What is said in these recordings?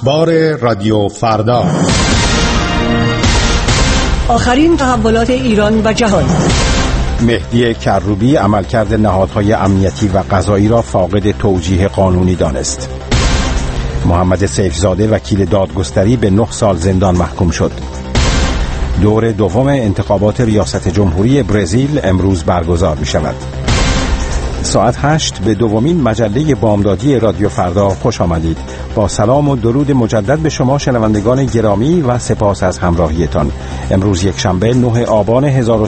اخبار رادیو فردا. آخرین تحولات ایران و جهان. مهدی کروبی عملکرد نهادهای امنیتی و قضایی را فاقد توجیه قانونی دانست. محمد سیفزاده وکیل دادگستری به 9 سال زندان محکوم شد. دور دوم انتخابات ریاست جمهوری برزیل امروز برگزار می شود. ساعت 8 به دومین مجله بامدادی رادیو فردا خوش آمدید. با سلام و درود مجدد به شما شنوندگان گرامی و سپاس از همراهیتان. امروز یک شنبه 9 آبان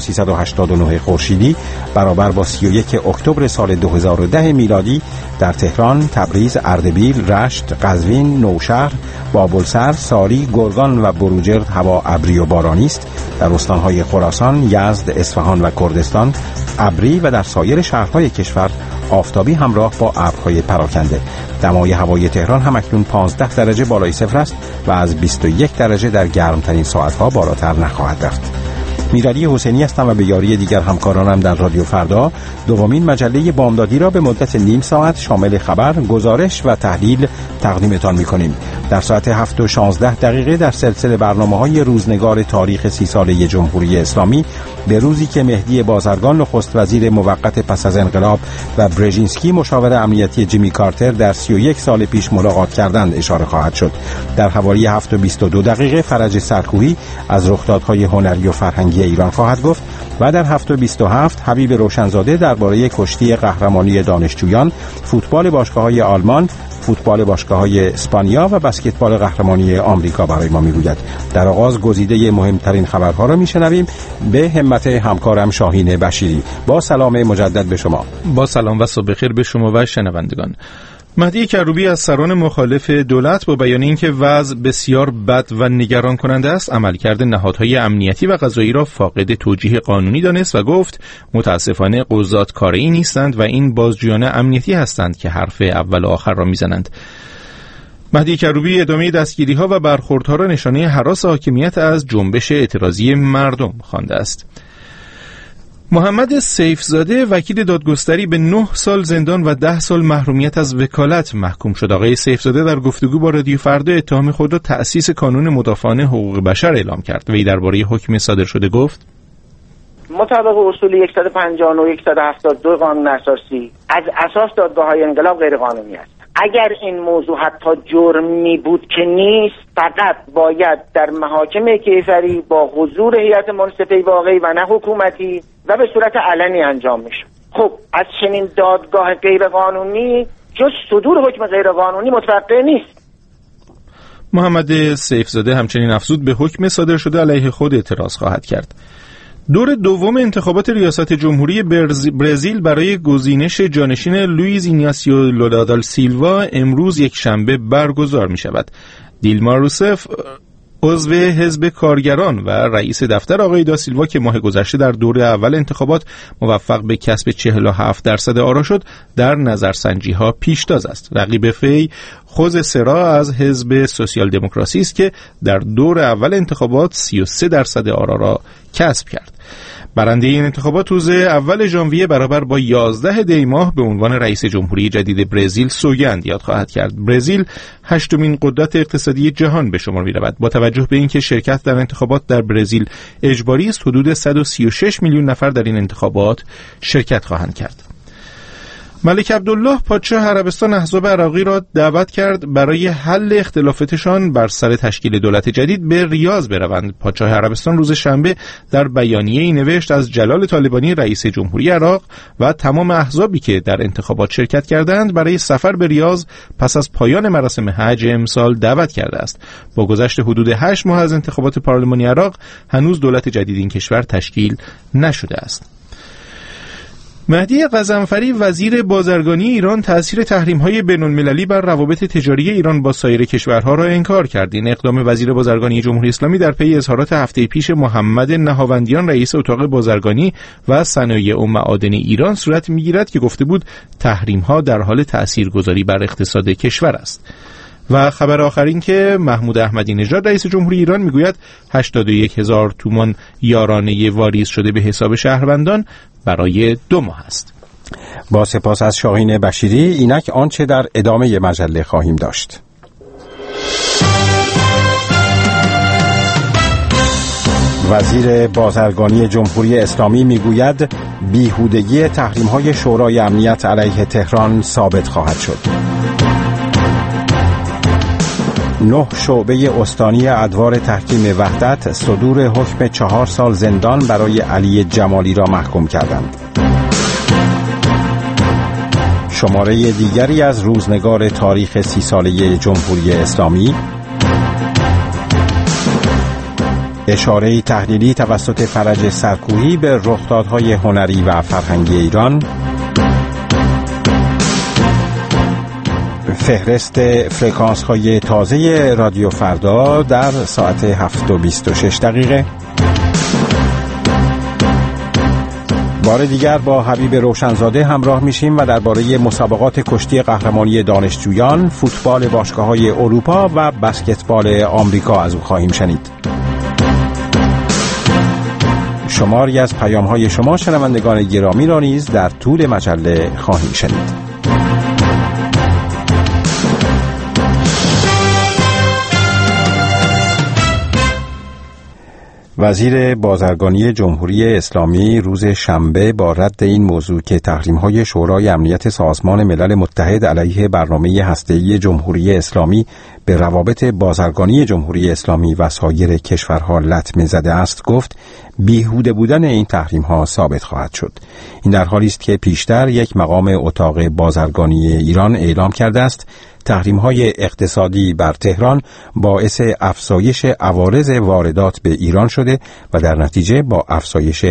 1389 خورشیدی برابر با 31 اکتبر سال 2010 میلادی در تهران، تبریز، اردبیل، رشت، قزوین، نوشهر، بابلسر، ساری، گرگان و بروجرد هوا ابری و بارانی است. در استانهای خراسان، یزد، اصفهان و کردستان ابری و در سایر شهرهای کشور آفتابی همراه با ابرهای پراکنده. دمای هوای تهران هم اکنون 15 درجه بالای صفر است و از 21 درجه در گرمترین ساعتها بالاتر نخواهد رفت. میرعلی حسینی هستم و به یاری دیگر همکارانم در رادیو فردا دومین مجله بامدادی را به مدت نیم ساعت شامل خبر، گزارش و تحلیل تقدیمتان می‌کنیم. در ساعت 7:16 در سلسله برنامه‌های روزنگار تاریخ 30 ساله جمهوری اسلامی به روزی که مهدی بازرگان نخست وزیر موقت پس از انقلاب و برژینسکی مشاور امنیتی جیمی کارتر در 31 سال پیش ملاقات کردند اشاره خواهد شد. در حوالی 7:22 فرج سرکوهی از رخدادهای هنری و فرهنگی ایران خواهد گفت و در 7:27 حبیب روشنزاده درباره کشتی قهرمانی دانشجویان، فوتبال باشگاه‌های آلمان، فوتبال باشگاه‌های اسپانیا و بسکتبال قهرمانی آمریکا برای ما میگوید. در آغاز گزیده مهمترین خبرها را میشنویم به همت همکارم شاهین بشیری. با سلام مجدد به شما. با سلام و صبح بخیر به شما و شنوندگان. مهدی کروبی از سران مخالف دولت با بیان اینکه وضع بسیار بد و نگران کننده است، عملکرد نهادهای امنیتی و قضایی را فاقد توجیه قانونی دانست و گفت متاسفانه قضات کاری نیستند و این بازجویان امنیتی هستند که حرف اول و آخر را میزنند. مهدی کروبی ادامه دستگیری‌ها و برخوردها را نشانه هراس حاکمیت از جنبش اعتراضی مردم خوانده است. محمد سیفزاده وکیل دادگستری به 9 سال زندان و 10 سال محرومیت از وکالت محکوم شد. آقای سیفزاده در گفتگو با رادیو فردا اتهام خود را تأسیس کانون مدافعان حقوق بشر اعلام کرد. وی درباره حکم صادر شده گفت: مطابق اصول 150 و 172 قانون اساسی از اساس دادگاه‌های انقلاب غیر قانونی است. اگر این موضوع حتی جرمی بود که نیست، فقط باید در محاکم کیفری با حضور هیئت منصفه واقعی و نه حکومتی و به صورت علنی انجام میشه. خب از چنین دادگاه غیر قانونی جز صدور حکم غیر قانونی متوقع نیست. محمد سیفزاده همچنین افزود به حکم صادر شده علیه خود اعتراض خواهد کرد. دور دوم انتخابات ریاست جمهوری برزیل برای گزینش جانشین لوئیز ایناسیو لولا دا سیلوا امروز یک شنبه برگزار می شود. دیلما روسف عضو حزب کارگران و رئیس دفتر آقای دا سیلوا که ماه گذشته در دور اول انتخابات موفق به کسب 47% آرا شد، در نظرسنجی‌ها پیشتاز است. رقیب وی خوز سرا از حزب سوسیال دموکراسی است که در دور اول انتخابات 33% آرا را کسب کرد. برنده این انتخابات روز اول ژانویه برابر با 11 دی ماه به عنوان رئیس جمهوری جدید برزیل سوگند یاد خواهد کرد. برزیل 8مین قدرت اقتصادی جهان به شمار می‌رود. با توجه به اینکه شرکت در انتخابات در برزیل اجباری است، حدود 136 میلیون نفر در این انتخابات شرکت خواهند کرد. ملک عبدالله پادشاه عربستان احزاب عراقی را دعوت کرد برای حل اختلافاتشان بر سر تشکیل دولت جدید به ریاض بروند. پادشاه عربستان روز شنبه در بیانیه‌ای نوشت از جلال طالبانی رئیس جمهوری عراق و تمام احزابی که در انتخابات شرکت کردند برای سفر به ریاض پس از پایان مراسم حج امسال دعوت کرده است. با گذشت حدود 8 ماه از انتخابات پارلمانی عراق هنوز دولت جدید این کشور تشکیل نشده است. مهدی غضنفری وزیر بازرگانی ایران تأثیر تحریم‌های بین‌المللی بر روابط تجاری ایران با سایر کشورها را انکار کرد. این اقدام وزیر بازرگانی جمهوری اسلامی در پی اظهارات هفته پیش محمد نهاوندیان رئیس اتاق بازرگانی و صنایع و معادن ایران صورت می‌گیرد که گفته بود تحریم‌ها در حال تأثیرگذاری بر اقتصاد کشور است. و خبر آخر این که محمود احمدی نژاد رئیس جمهوری ایران میگوید 81,000 تومان یارانه واریز شده به حساب شهروندان برای 2 ماه است. با سپاس از شاهین بشیری. اینک آنچه در ادامه مجله خواهیم داشت. وزیر بازرگانی جمهوری اسلامی میگوید بیهودگی تحریم‌های شورای امنیت علیه تهران ثابت خواهد شد. 9 شعبه استانی ادوار تحکیم وحدت صدور حکم 4 سال زندان برای علی جمالی را محکوم کردند. شماره دیگری از روزنگار تاریخ 30 ساله جمهوری اسلامی. اشاره تحلیلی توسط فرج سرکوهی به رخدادهای هنری و فرهنگی ایران. فهرست فرکانس‌های تازه رادیو فردا در ساعت 7:26. بار دیگر با حبیب روشنزاده همراه میشیم و درباره مسابقات کشتی قهرمانی دانشجویان، فوتبال باشگاه‌های اروپا و بسکتبال آمریکا از او خواهیم شنید. شماری از پیام‌های شما شنوندگان گرامی را نیز در طول مجله خواهیم شنید. وزیر بازرگانی جمهوری اسلامی روز شنبه با رد این موضوع که تحریم‌های شورای امنیت سازمان ملل متحد علیه برنامه هسته‌ای جمهوری اسلامی به روابط بازرگانی جمهوری اسلامی و سایر کشورها لطمه زده است گفت بیهوده بودن این تحریم‌ها ثابت خواهد شد. این در حالی است که پیشتر یک مقام اتاق بازرگانی ایران اعلام کرده است تحریم‌های اقتصادی بر تهران باعث افزایش عوارض واردات به ایران شده و در نتیجه با افزایش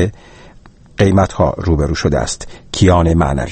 قیمت‌ها روبرو شده است. کیان معنوی.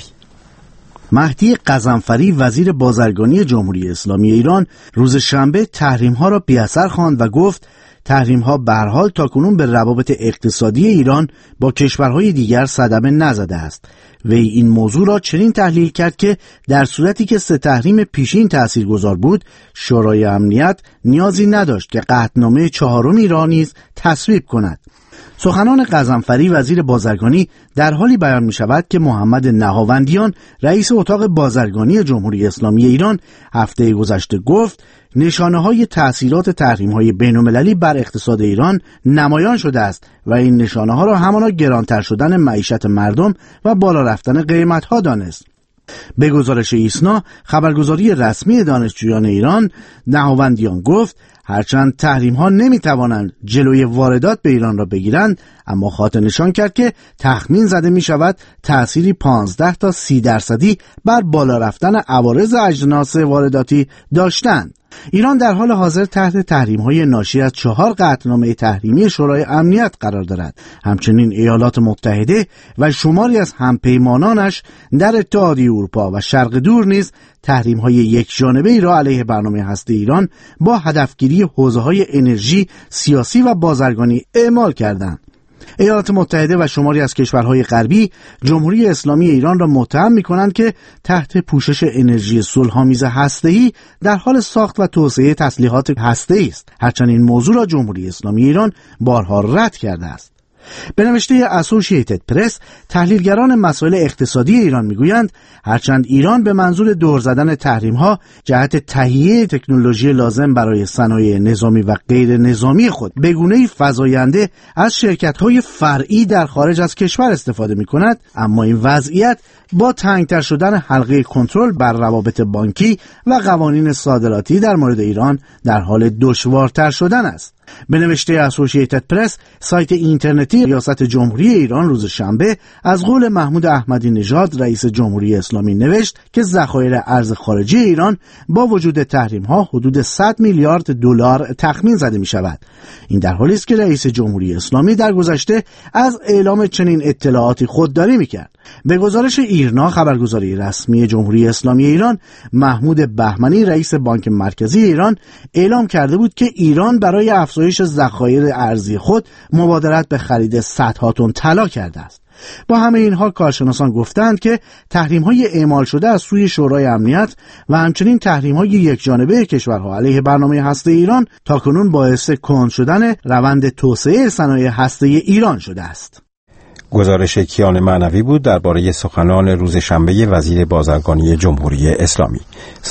مهدی غضنفری وزیر بازرگانی جمهوری اسلامی ایران روز شنبه تحریم‌ها را بی‌اثر خواند و گفت تحریم‌ها به هر حال تاکنون به روابط اقتصادی ایران با کشورهای دیگر صدمه نزده است. وی این موضوع را چنین تحلیل کرد که در صورتی که 3 تحریم پیشین تاثیرگذار بود، شورای امنیت نیازی نداشت که قطعنامه 4می را نیز تصویب کند. سخنان غضنفری وزیر بازرگانی در حالی بیان می شود که محمد نهاوندیان رئیس اتاق بازرگانی جمهوری اسلامی ایران هفته گذشته گفت نشانه‌های تأثیرات تحریم‌های بین‌المللی بر اقتصاد ایران نمایان شده است و این نشانه‌ها را همانا گرانتر شدن معیشت مردم و بالا رفتن قیمت‌ها دانست. به گزارش ایسنا خبرگزاری رسمی دانشجویان ایران، نهاوندیان گفت هرچند تحریم‌ها نمی‌توانند جلوی واردات به ایران را بگیرند، اما خاطر نشان کرد که تخمین زده می‌شود تأثیری 15 تا 30% بر بالا رفتن عوارض اجناس وارداتی داشتند. ایران در حال حاضر تحت تحریم‌های ناشی از 4 قطعنامه تحریمی شورای امنیت قرار دارد. همچنین ایالات متحده و شماری از همپیمانانش در اتحادیه اروپا و شرق دور نیز تحریم‌های یکجانبه‌ای را علیه برنامه هسته ایران با هدفگیری حوزه‌های انرژی، سیاسی و بازرگانی اعمال کردند. ایالات متحده و شماری از کشورهای غربی جمهوری اسلامی ایران را متهم می‌کنند که تحت پوشش انرژی صلح‌آمیز هسته‌ای در حال ساخت و توسعه تسلیحات هسته‌ای است. هرچند این موضوع را جمهوری اسلامی ایران بارها رد کرده است. به نوشته اسوسییتد پرس، تحلیلگران مسائل اقتصادی ایران میگویند هرچند ایران به منظور دور زدن تحریم‌ها جهت تهیه تکنولوژی لازم برای صنایع نظامی و غیر نظامی خود به گونه‌ای فزاینده از شرکت‌های فرعی در خارج از کشور استفاده می‌کند، اما این وضعیت با تنگتر شدن حلقه کنترل بر روابط بانکی و قوانین صادراتی در مورد ایران در حال دشوارتر شدن است. به نوشته اسوسییتد پرس، سایت اینترنتی ریاست جمهوری ایران روز شنبه از قول محمود احمدی نژاد رئیس جمهوری اسلامی نوشت که ذخایر ارز خارجی ایران با وجود تحریم‌ها حدود 100 میلیارد دلار تخمین زده می‌شود. این در حالی است که رئیس جمهوری اسلامی در گذشته از اعلام چنین اطلاعاتی خودداری می‌کرد. به گزارش ایرنا، خبرگزاری رسمی جمهوری اسلامی ایران، محمود بهمنی رئیس بانک مرکزی ایران اعلام کرده بود که ایران برای افزایش ذخایر ارزی خود مبادرت به خرید صدها تن طلا کرده است. با همه اینها کارشناسان گفتند که تحریم‌های اعمال شده از سوی شورای امنیت و همچنین تحریم‌های یکجانبه کشورها علیه برنامه هسته ایران تاکنون باعث کند شدن روند توسعه صنایع هسته ایران شده است. گزارش کیان معنوی بود درباره سخنان روز شنبه وزیر بازرگانی جمهوری اسلامی. ساعت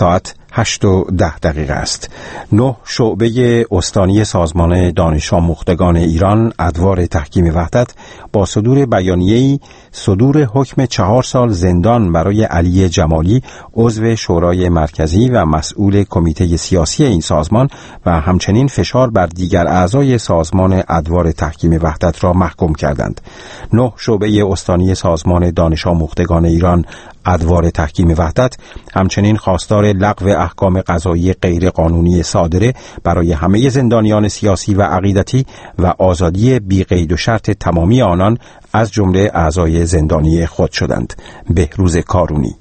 8:10 است. 9 شعبه استانی سازمان دانش آموختگان ایران ادوار تحکیم وحدت با صدور بیانیه‌ای صدور حکم 4 سال زندان برای علی جمالی عضو شورای مرکزی و مسئول کمیته سیاسی این سازمان و همچنین فشار بر دیگر اعضای سازمان ادوار تحکیم وحدت را محکوم کردند. 9 شعبه استانی سازمان دانش آموختگان ایران ادوار تحکیم وحدت همچنین خواستار لغو احکام قضایی غیر قانونی صادره برای همه زندانیان سیاسی و عقیدتی و آزادی بی قید و شرط تمامی آنان از جمله اعضای زندانی خود شدند. بهروز کارونی.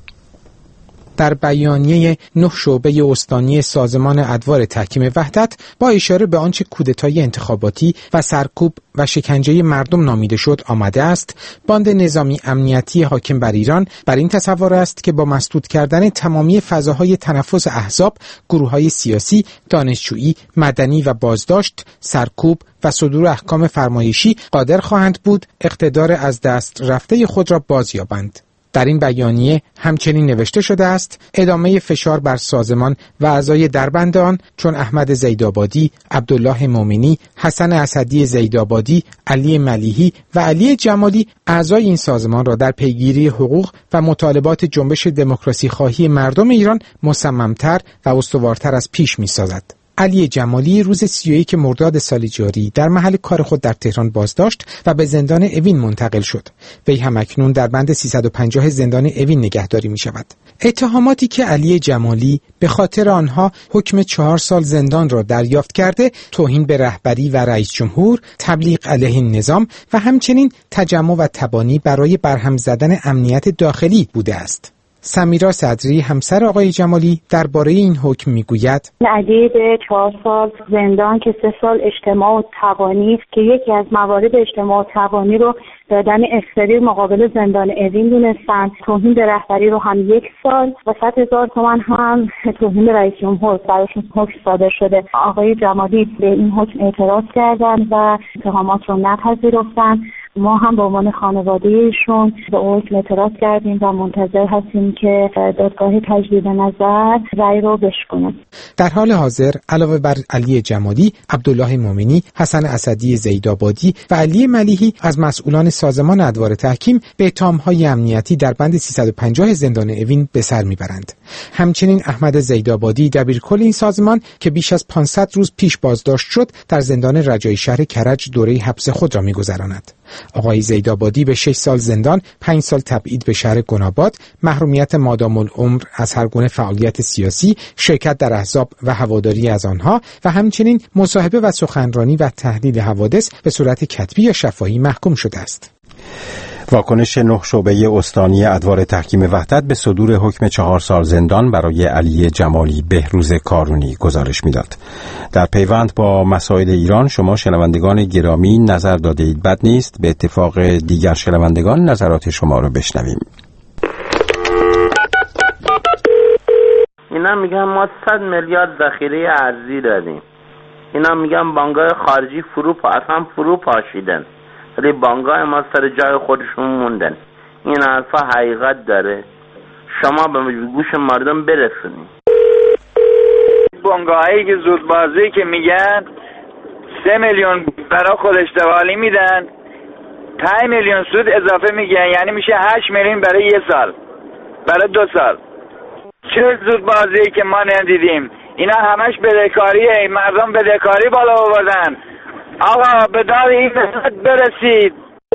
در بیانیه 9 شعبه استانی سازمان ادوار تحکیم وحدت با اشاره به آنچه کودتای انتخاباتی و سرکوب و شکنجه مردم نامیده شد آمده است، باند نظامی امنیتی حاکم بر ایران بر این تصور است که با مسدود کردن تمامی فضاهای تنفس احزاب، گروه‌های سیاسی، دانشجویی، مدنی و بازداشت، سرکوب و صدور احکام فرمایشی قادر خواهند بود اقتدار از دست رفته خود را بازیابند. در این بیانیه همچنین نوشته شده است ادامه فشار بر سازمان و اعضای دربند آن چون احمد زیدآبادی، عبدالله مومنی، حسن اسدی زیدآبادی، علی ملیحی و علی جمالی اعضای این سازمان را در پیگیری حقوق و مطالبات جنبش دموکراسی خواهی مردم ایران مصممتر و استوارتر از پیش می‌سازد. علی جمالی روز 31 مرداد سال جاری در محل کار خود در تهران بازداشت و به زندان اوین منتقل شد. وی همکنون در بند 350 زندان اوین نگهداری می شود. اتهاماتی که علی جمالی به خاطر آنها حکم 4 سال زندان را دریافت کرده، توهین به رهبری و رئیس جمهور، تبلیغ علیه نظام و همچنین تجمع و تبانی برای برهم زدن امنیت داخلی بوده است. سمیرا صدری همسر آقای جمالی درباره این حکم میگوید علی به 4 سال زندان که 3 سال اجتماع و تبانی که یکی از موارد اجتماع و تبانی رو دادن اختیار مقابل زندان اوین دونستن، توهین به رهبری رو هم 1 سال و 100,000 تومان هم توهین به رئیس جمهور براشون حکم صادر شده. آقای جمالی به این حکم اعتراض کردن و اتهامات رو نپذیرفتن. ما هم به عنوان خانواده ایشون به حکم اعتراض کردیم و منتظر هستیم که دادگاه تجدید نظر رأی رو بشکنه. در حال حاضر علاوه بر علی جمالی، عبدالله مومنی، حسن اسدی زیدآبادی و علی ملیحی از مسئولان سازمان ادوار تحکیم به اتهام‌های امنیتی در بند 350 زندان اوین به سر میبرند. همچنین احمد زیدآبادی دبیرکل این سازمان که بیش از 500 روز پیش بازداشت شد، در زندان رجایی شهر کرج دوره حبس خود را می‌گذراند. آقای زیدآبادی به 6 سال زندان، 5 سال تبعید به شهر گناباد، محرومیت مادام العمر از هر گونه فعالیت سیاسی، شرکت در احزاب و هواداری از آنها و همچنین مصاحبه و سخنرانی و تحلیل حوادث به صورت کتبی یا شفاهی محکوم شده است. واکنش 9 شعبه استانی ادوار تحکیم وحدت به صدور حکم 4 سال زندان برای علی جمالی. بهروز کارونی گزارش میداد. در پیوند با مسائل ایران شما شنوندگان گرامی نظر داده اید، بد نیست به اتفاق دیگر شنوندگان نظرات شما رو بشنویم. اینا میگن ما 100 میلیارد ذخیره ارزی داریم. اینا میگن بانک‌های خارجی فرو پاشیدن. ولی بانک‌های ما سر جای خودشون موندن. این حرفا حقیقت داره. شما به گوش مردم برسونید. بانک‌هایی که زودبازی که میگن 3 میلیون برای خودش دوالی میدن، 5 میلیون سود اضافه میگن، یعنی میشه 8 میلیون برای 1 سال، برای 2 سال. چه زودبازی که ما ندیدیم. اینا همش بدهکاریه، مردم بدهکاری بالا آوردن. آقا به داد این ملت برسید.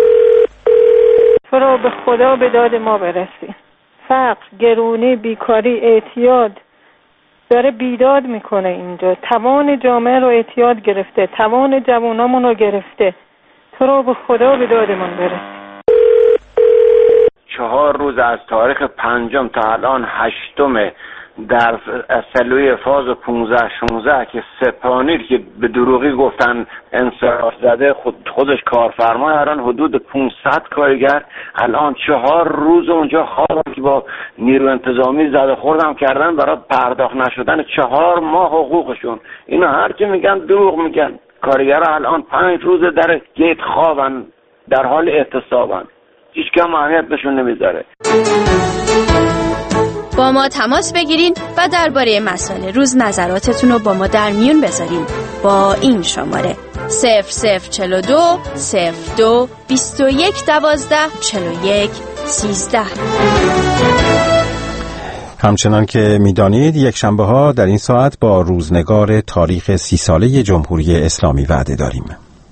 تو رو به خدا به داد ما برسید. فقر، گرونی، بیکاری، اعتیاد داره بیداد میکنه اینجا. توان جامعه رو اعتیاد گرفته، توان جوانامون رو گرفته. تو رو به خدا به دادمون برسید. 4 روز از تاریخ 5 تا الان 8 در سلوی فاز 15-16 که سپانیر که به دروغی گفتن انصراف زده خودش کارفرما، الان حدود 500 کارگر الان 4 روز اونجا خوابن که با نیرو انتظامی زده خوردم کردن برای پرداخت نشدن 4 ماه حقوقشون. اینا هرچی میگن دروغ میگن. کارگرها الان 5 روز در گیت خوابن، در حال اعتصابن، هیچ کم اهمیت بهشون نمیذاره. با ما تماس بگیرین و درباره مسائل روز نظراتتون رو با ما در میون بذارین با این شماره 0042 02 21 12 41 13. همچنان که می‌دانید یک شنبه ها در این ساعت با روزنگار تاریخ 30 ساله جمهوری اسلامی وعده داریم.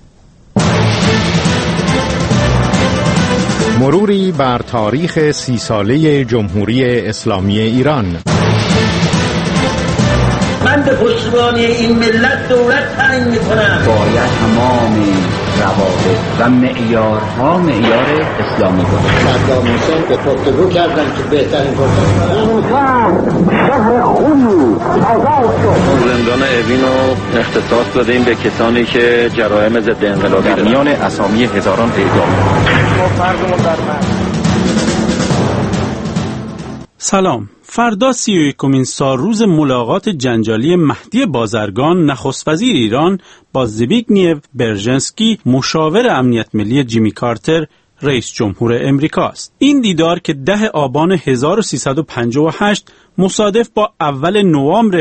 مروری بر تاریخ 30 ساله جمهوری اسلامی ایران. من به پشتیبانی این ملت دولت تعیین می‌کنم. باید تمام روابط و معیارها معیار اسلامی باشد. صدام حسین به گفتگو کردن که بهترین فرصت زندان اوین رو اختصاص دادیم به کسانی که جرایم ضد انقلابی در میان اسامی هزاران اعدام. سلام. فردا 31مین سالروز ملاقات جنجالی مهدی بازرگان نخست وزیر ایران با زبیگنیو برژنسکی مشاور امنیت ملی جیمی کارتر رئیس جمهور امریکا است. این دیدار که 10 آبان 1358 مصادف با اول نوامبر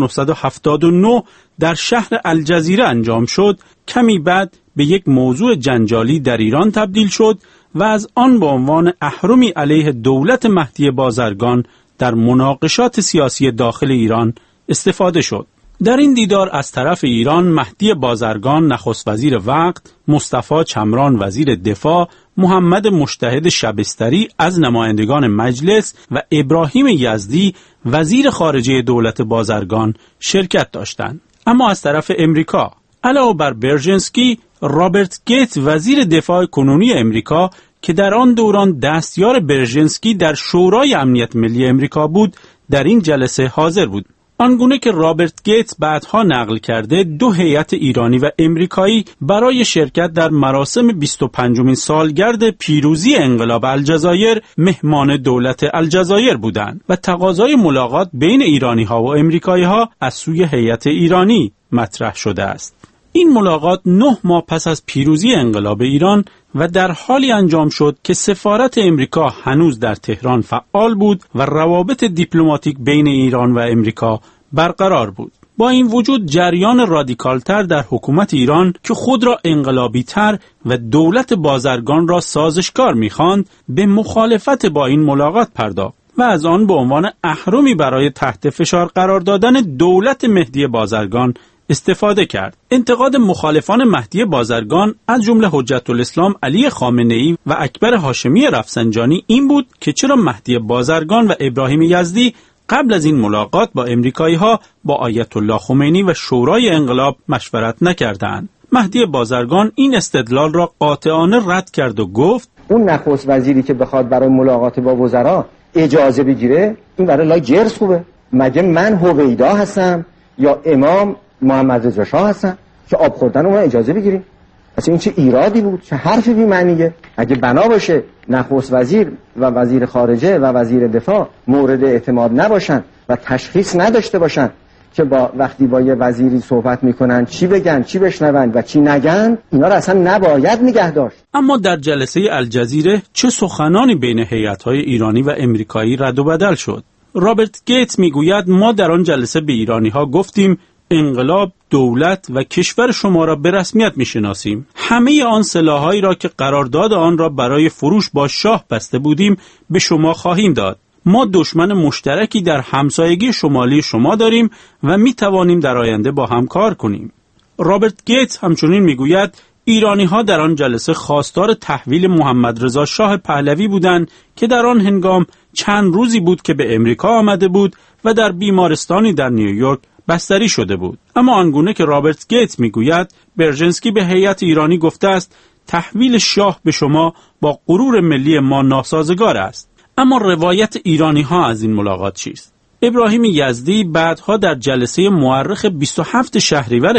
1979 در شهر الجزیره انجام شد، کمی بعد به یک موضوع جنجالی در ایران تبدیل شد و از آن به عنوان اهرمی علیه دولت مهدی بازرگان در مناقشات سیاسی داخل ایران استفاده شد. در این دیدار از طرف ایران مهدی بازرگان نخست وزیر وقت، مصطفی چمران وزیر دفاع، محمد مجتهد شبستری از نمایندگان مجلس و ابراهیم یزدی وزیر خارجه دولت بازرگان شرکت داشتند. اما از طرف امریکا علاوه بر برژنسکی، رابرت گیت وزیر دفاع کنونی امریکا که در آن دوران دستیار برژنسکی در شورای امنیت ملی امریکا بود، در این جلسه حاضر بود. آنگونه که رابرت گیت بعدها نقل کرده، 2 هیئت ایرانی و امریکایی برای شرکت در مراسم 25مین سالگرد پیروزی انقلاب الجزایر مهمان دولت الجزایر بودند و تقاضای ملاقات بین ایرانی‌ها و امریکایی‌ها از سوی هیئت ایرانی مطرح شده است. این ملاقات 9 ماه پس از پیروزی انقلاب ایران و در حالی انجام شد که سفارت امریکا هنوز در تهران فعال بود و روابط دیپلماتیک بین ایران و امریکا برقرار بود. با این وجود جریان رادیکالتر در حکومت ایران که خود را انقلابی تر و دولت بازرگان را سازشکار می‌خواند، به مخالفت با این ملاقات پرداخت و از آن به عنوان اهرمی برای تحت فشار قرار دادن دولت مهدی بازرگان استفاده کرد. انتقاد مخالفان مهدی بازرگان از جمله حجت الاسلام علی خامنه‌ای و اکبر هاشمی رفسنجانی این بود که چرا مهدی بازرگان و ابراهیم یزدی قبل از این ملاقات با امریکایی‌ها با آیت الله خمینی و شورای انقلاب مشورت نکردند. مهدی بازرگان این استدلال را قاطعانه رد کرد و گفت اون نخست وزیری که بخواد برای ملاقات با وزرا اجازه بگیره، این برای لای جرس خوبه. مگه من هویدا هستم یا امام محمد رضا شاه هستن که آب خوردن اون اجازه بگیریم؟ اصلا این چه ایرادی بود؟ چه حرفی بی معنیه؟ اگه بنا باشه نخست وزیر و وزیر خارجه و وزیر دفاع مورد اعتماد نباشن و تشخیص نداشته باشن که وقتی با یه وزیری صحبت میکنن چی بگن، چی بشنون و چی نگن، اینا رو اصلا نباید نگه داشت. اما در جلسه الجزیره چه سخنانی بین هیئت‌های ایرانی و امریکایی رد و بدل شد. رابرت گیت میگوید ما در آن جلسه به ایرانی‌ها گفتیم انقلاب، دولت و کشور شما را به رسمیت میشناسیم. همه آن سلاح‌هایی را که قرارداد آن را برای فروش با شاه بسته بودیم به شما خواهیم داد. ما دشمن مشترکی در همسایگی شمالی شما داریم و می توانیم در آینده با هم کار کنیم. رابرت گیت همچنین میگوید ایرانی‌ها در آن جلسه خواستار تحویل محمد رضا شاه پهلوی بودند که در آن هنگام چند روزی بود که به امریکا آمده بود و در بیمارستانی در نیویورک بستری شده بود. اما آنگونه که رابرت گیت میگوید برژنسکی به هیئت ایرانی گفته است تحویل شاه به شما با غرور ملی ما ناسازگار است. اما روایت ایرانی‌ها از این ملاقات چیست؟ ابراهیم یزدی بعدها در جلسه مورخ 27 شهریور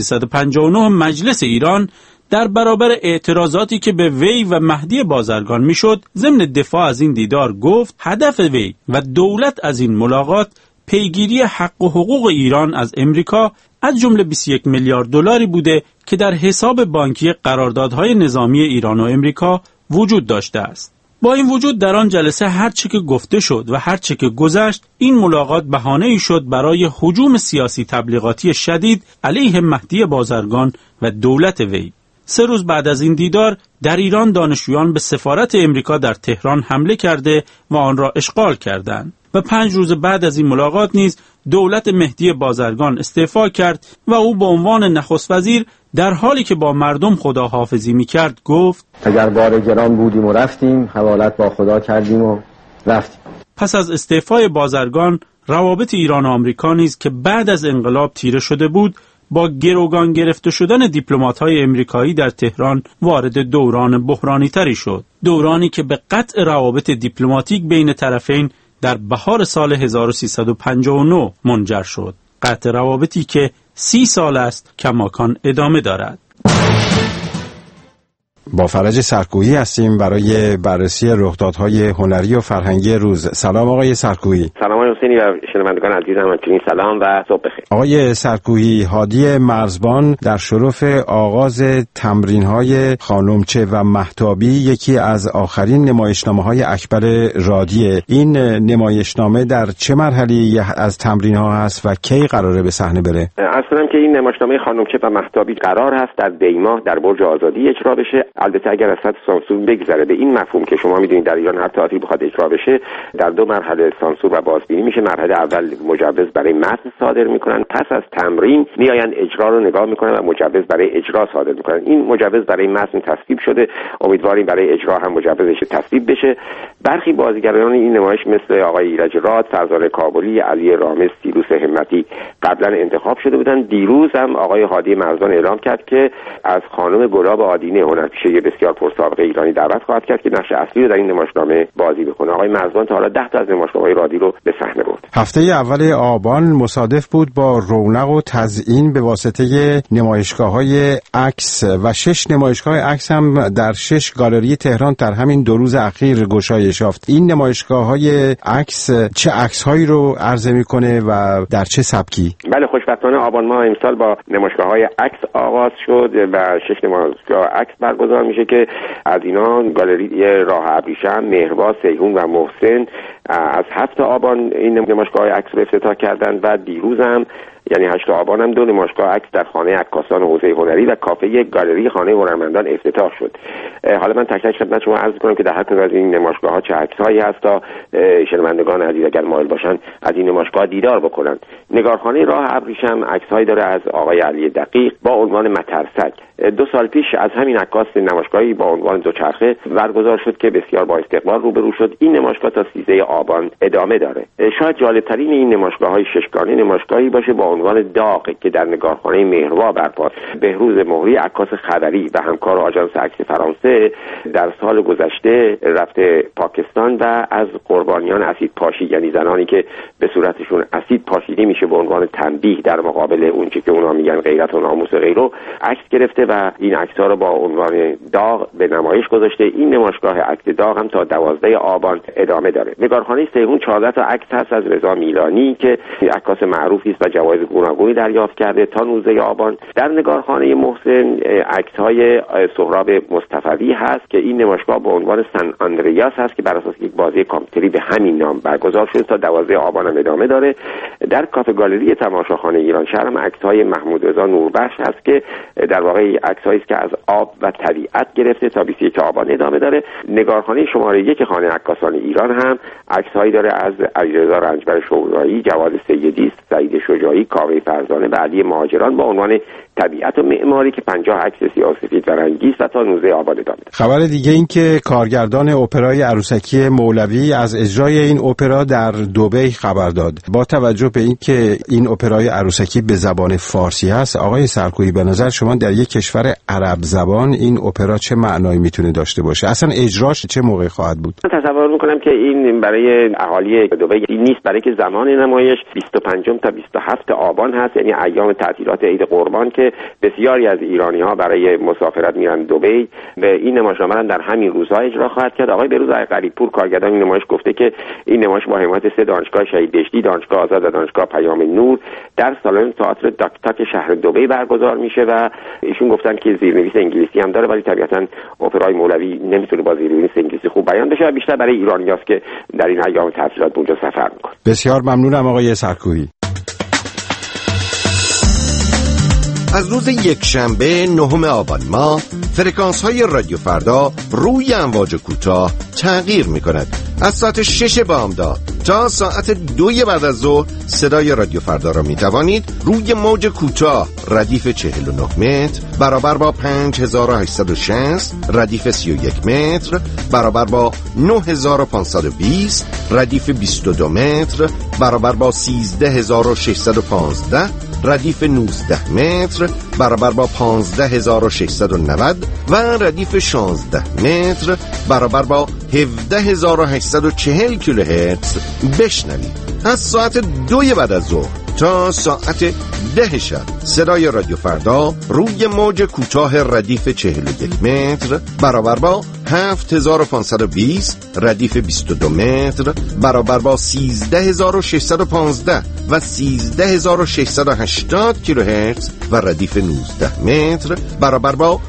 1359 مجلس ایران در برابر اعتراضاتی که به وی و مهدی بازرگان میشد ضمن دفاع از این دیدار گفت هدف وی و دولت از این ملاقات پیگیری حق و حقوق ایران از امریکا از جمله 21 میلیارد دلاری بوده که در حساب بانکی قراردادهای نظامی ایران و امریکا وجود داشته است. با این وجود در آن جلسه هر چه که گفته شد و هر چه که گذشت، این ملاقات بهانه‌ای شد برای هجوم سیاسی تبلیغاتی شدید علیه مهدی بازرگان و دولت وی. 3 روز بعد از این دیدار در ایران دانشجویان به سفارت امریکا در تهران حمله کرده و آن را اشغال کردند و 5 روز بعد از این ملاقات نیز دولت مهدی بازرگان استعفا کرد و او به عنوان نخست وزیر در حالی که با مردم خداحافظی می‌کرد گفت اگر بار گران بودیم و رفتیم، حوالت با خدا کردیم و رفتیم. پس از استعفای بازرگان، روابط ایران و آمریکا نیز که بعد از انقلاب تیره شده بود، با گروگان گرفته شدن دیپلمات‌های امریکایی در تهران وارد دوران بحرانی تری شد. دورانی که به قطع روابط دیپلماتیک بین طرفین در بهار سال 1359 منجر شد. قطع روابطی که 30 سال است کماکان ادامه دارد. با فرج سرکویی هستیم برای بررسی رخدادهای هنری و فرهنگی روز. سلام آقای سرکویی. سلام آقای حسینی و شنوندگان عزیزم، همچنین سلام و صبح بخیر. آقای سرکویی، هادی مرزبان در شرف آغاز تمرین‌های خانمچه و مهتابی، یکی از آخرین نمایشنامه‌های اکبر رادیه. این نمایشنامه در چه مرحله‌ای از تمرین‌ها هست و کی قراره به صحنه بره؟ اصلا که این نمایشنامه خانمچه و مهتابی قرار هست در دی‌ماه در برج آزادی اجرا بشه. البته اگر از سطح سانسور بگذره، به این مفهوم که شما میدونید در ایران هر تئاتری بخواد اجرا بشه در 2 مرحله سانسور و بازبینی میشه. مرحله اول مجوز برای متن صادر میکنن، پس از تمرین میآیند اجرا رو نگاه میکنن و مجوز برای اجرا صادر میکنن. این مجوز برای متن تصویب شده، امیدواریم برای اجرا هم مجوزش تصویب بشه. برخی بازیگران این نمایش مثل آقای ایرج راد، فرزانه کابلی، علی رامز، سیروس همتی قبلا انتخاب شده بودن. دیروز هم آقای هادی مرزبان اعلام کرد که از خانم گلاب آدینه هنرپیشه بسیار پرسابقه ایرانی دعوت خواهد کرد که نقش اصلی رو در این نمایشنامه بازی بکنه. آقای مرزبان تا حالا 10 تا از نمایشنامه‌های رادی رو به صحنه برد. هفته اول آبان مصادف بود با رونق و تزیین به واسطه نمایشگاه‌های عکس و 6 نمایشگاه عکس هم در 6 گالری تهران در همین 2 روز اخیر گشایش یافت. این نمایشگاه‌های عکس چه عکس‌هایی رو عرضه می‌کنه و در چه سبکی؟ بله، خوشبختانه آبان ماه امسال با نمایشگاه‌های عکس آغاز شد و 6 نمایشگاه عکس برگزار میشه که از اینا گالری راه ابریشم، مهربا، سیهون و محسن از 7 آبان این نمایشگاه عکس رو افتتاح کردند و دیروز هم یعنی 8 آبان هم 2 نمایشگاه عکس در خانه عکاسان حوزه هنری و کافه گالری خانه هنرمندان افتتاح شد. حالا من تک تک خدمت شما عرض کنم که در هر کدوم از این نمایشگاه‌ها چه عکس‌هایی هست تا شنوندگان عزیز اگر مایل باشن از این نمایشگاه دیدار بکنن. نگارخانه راه ابریشم عکس‌هایی داره از آقای علی دقیق با عنوان مترسک. 2 سال پیش از همین عکاس نمایشگاهی با عنوان دوچرخه برگزار شد که بسیار با استقبال روبرو شد. این نمایشگاه تا 13 آبان ادامه داره. شاید جالب‌ترین این نمایشگاه‌های ششگانه نمایشگاهی باشه با عنوان داغ که در نگارخانه مهربا برپاست. بهروز مهری عکاس خبری و همکار آژانس عکس فرانسه در سال گذشته رفته پاکستان و از قربانیان اسید پاشی، یعنی زنانی که به صورتشون اسید پاشیده میشه به عنوان تنبیه در مقابل اونچه که اونا میگن غیرت و ناموس غیره، عکس گرفته و این عکس‌ها رو با عنوان داغ به نمایش گذاشته. این نمایشگاه عکس داغ هم تا 12 آبان ادامه داره. نگارخانه سیهون 14 تا عکس هست از رضا میلانی که عکاس معروفی است و جوایز گوناگونی دریافت کرده تا 19 آبان. در نگارخانه محسن عکس‌های سهراب مصطفی هست که این نمایشگاه با عنوان سن آندریاس هست که بر اساس یک بازی کامپیوتری به همین نام برگزار شده تا 12 آبان هم ادامه داره. در کافه گالری تماشاخانه ایران شهر هم عکس‌های محمود رضا نوربخش هست که در واقع عکسایی است که از آب و طبیعت گرفته تا 21 آبان ادامه داره. نگارخانه شماره 1 خانه عکاسان ایران هم عکس‌هایی داره از علیرضا رنجبر شورایی، جواد سیدی، سعید شجاعی، کاوه فرزانه و علی مهاجران با عنوان طبیعت و معماری که 50 عکس سیاه‌وسفید و رنگی است تا 19 آبان ادامه داره. خبر دیگه این که کارگردان اپرای عروسکی مولوی از اجرای این اپرا در دبی خبر داد. با توجه به اینکه این اپرای عروسکی به زبان فارسی هست، آقای سرکویی به نظر شما در یک کشور عرب زبان این اپرا چه معنایی میتونه داشته باشه؟ اصلا اجراش چه موقع خواهد بود؟ من تصور میکنم که این برای اهالی دبی نیست، برای که زمان نمایش 25 تا 27 آبان هست، یعنی ایام تعطیلات عید قربان که که بسیاری از ایرانی‌ها برای مسافرت میرن دبی. به این نمایشنامه هم در همین روزها اجرا خواهد کرد. آقای بهروز غریب‌پور کارگردان این نمایش گفته که این نمایش با حمایت 3 دانشگاه شهید بهشتی، دانشگاه آزاد و دانشگاه پیام نور در سالن تئاتر داکتاک شهر دبی برگزار میشه و ایشون گفتن که زیرنویس انگلیسی هم داره، ولی طبیعتاً اپرای مولوی نمیتونه با زیرنویس انگلیسی خوب بیان بشه. بیشتر برای ایرانیاست که در این ایام تعطیلات اونجا سفر میکنه. بسیار ممنونم آقای سرکویی. از روز یکشنبه 9 آبان ماه فرکانس های رادیو فردا روی امواج کوتاه تغییر می کند. از ساعت 6 بامداد تا ساعت 2 بعد از ظهر صدای رادیو فردا را می توانید روی موج کوتاه ردیف 49 متر برابر با 5860 ردیف 31 متر برابر با 9520 ردیف 22 متر برابر با 13615 ردیف 19 متر برابر با 15690 و ردیف 16 متر برابر با 17840 کیلوهرتز بشنوید. از ساعت 2 بعد از ظهر تا ساعت 10 شب صدای رادیو فردا روی موج کوتاه ردیف 41 متر برابر با 7520 ردیف 22 متر برابر با 13615 و 13680 کیلوهرتز و ردیف 19 متر برابر با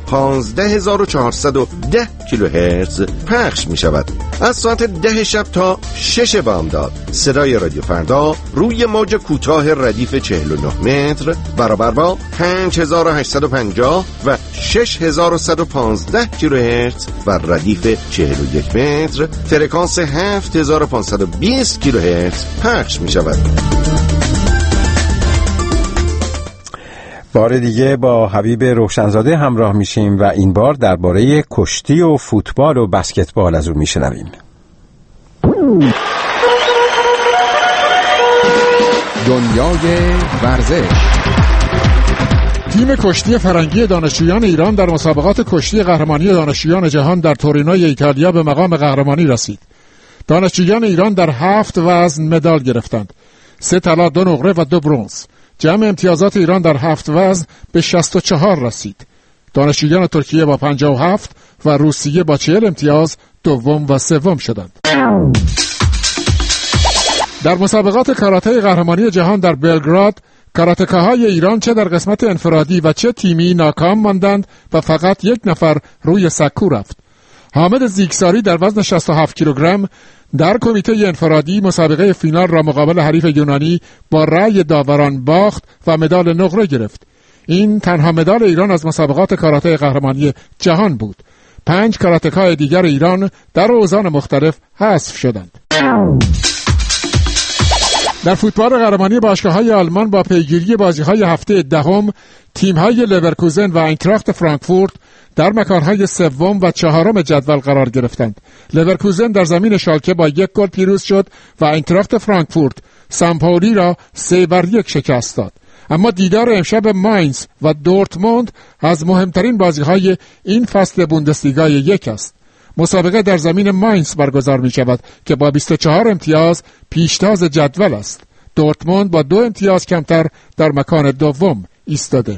15410 کیلوهرتز پخش می شود. از ساعت 10 شب تا 6 بامداد صدای رادیو فردا روی موج کوتاه ردیف 49 متر برابر با 5850 و 6115 کیلوهرتز و ردیف 41 متر فرکانس 7520 کیلوهرتز پخش می شود. بار دیگه با حبیب روشنزاده همراه میشیم و این بار درباره کشتی و فوتبال و بسکتبال از او میشنویم. دنیای ورزش. تیم کشتی فرنگی دانشجویان ایران در مسابقات کشتی قهرمانی دانشجویان جهان در تورینوی ایتالیا به مقام قهرمانی رسید. دانشجویان ایران در 7 وزن مدال گرفتند. 3 طلا، 2 نقره و 2 برنز. جمع امتیازات ایران در 7 وزن به 64 رسید. دانشجویان ترکیه با 57 و روسیه با 40 امتیاز دوم و سوم شدند. در مسابقات کاراته قهرمانی جهان در بلگراد، کاراتکاهای ایران چه در قسمت انفرادی و چه تیمی ناکام ماندند و فقط 1 نفر روی سکو رفت. حامد زیگساری در وزن 67 کیلوگرم در کمیته انفرادی مسابقه فینال را مقابل حریف یونانی با رأی داوران باخت و مدال نقره گرفت. این تنها مدال ایران از مسابقات کاراته قهرمانی جهان بود. 5 کاراتکای دیگر ایران در اوزان مختلف حذف شدند. در فوتبال قهرمانی باشگاه‌های آلمان با پیگیری بازی‌های هفته دهم، تیم‌های لورکوزن و اینتراخت فرانکفورت در مکان‌های سوم و چهارم جدول قرار گرفتند. لورکوزن در زمین شالکه با 1 گل پیروز شد و اینتراخت فرانکفورت سامپولی را 3-1 شکست داد. اما دیدار امشب ماینز و دورتموند از مهمترین بازی‌های این فصل بوندسلیگا 1 است. مسابقه در زمین ماینز برگزار می شود که با 24 امتیاز پیشتاز جدول است. دورتموند با 2 امتیاز کمتر در مکان دوم ایستاده.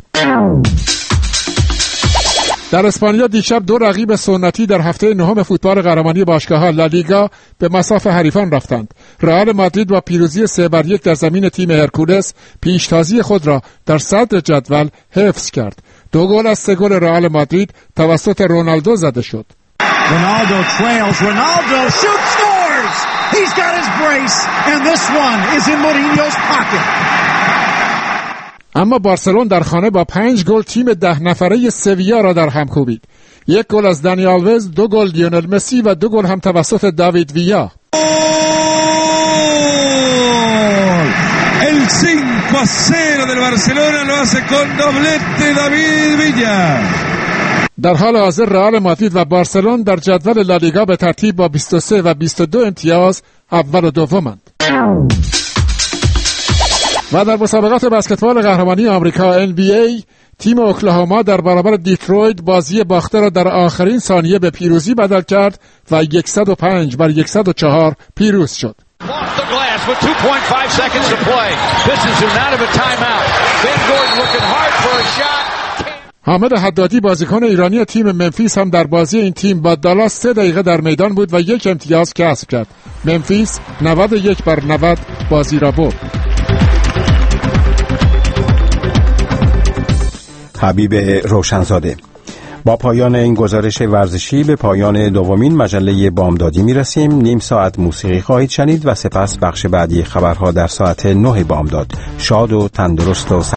در اسپانیا دیشب 2 رقیب سنتی در هفته نهم فوتبال قهرمانی باشگاه‌ها لالیگا به مصاف حریفان رفتند. رئال مادرید با پیروزی 3-1 در زمین تیم هرکولس پیشتازی خود را در صدر جدول حفظ کرد. 2 گل از 3 گل رئال مادرید توسط رونالدو زده شد. Ronaldo trails, Ronaldo shoots, scores! He's got his brace, and this one is in Mourinho's pocket. اما بارسلون در خانه با 5 گل تیم 10 نفره سویا را در هم کوبید. 1 گل از دانی آلوز، 2 گل لیونل مسی و 2 گل هم توسط داوید ویا. El 5-0 del Barcelona lo hace con doblete David Villa. در حال حاضر رئال مادرید و بارسلون در جدول لالیگا به ترتیب با 23 و 22 امتیاز اول و دومند. و در مسابقات بسکتبال قهرمانی آمریکا NBA تیم اوکلاهوما در برابر دیترویت بازی باخته را در آخرین ثانیه به پیروزی بدل کرد و 105 بر 104 پیروز شد. Off the glass with 2.5 seconds to play. Pistons are out of a timeout. Ben Gordon looking hard for a shot. حامد حدادی بازیکن ایرانی تیم منفیس هم در بازی این تیم با دالاس 3 دقیقه در میدان بود و 1 امتیاز کسب کرد. منفیس 91-90 بازی را برد. حبیب روشنزاده. با پایان این گزارش ورزشی به پایان دومین مجله بامدادی میرسیم. نیم ساعت موسیقی خواهید شنید و سپس بخش بعدی خبرها در ساعت 9 بامداد. شاد و تندرست و